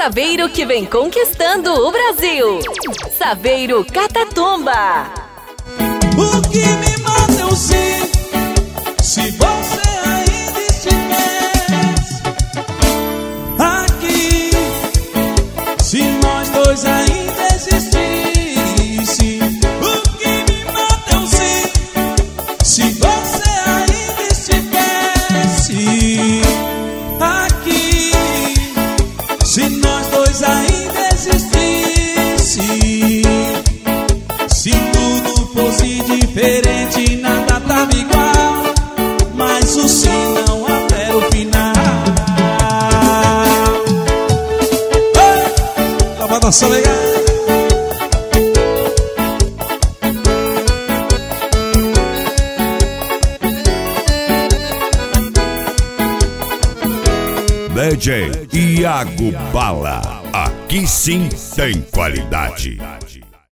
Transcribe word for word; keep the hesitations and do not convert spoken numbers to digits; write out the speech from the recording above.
Saveiro que vem conquistando o Brasil. Saveiro Catatumba. O que me mata é o sim, se você ainda estivesse aqui, se nós dois ainda existisse. O que me mata é o sim, se você ainda estivesse aqui, se nós dois ainda existisse. Se tudo fosse diferente, nada tava igual, mas o sim não até o final. Ei, tava dançando legal. D J Iago Bala, aqui sim tem qualidade.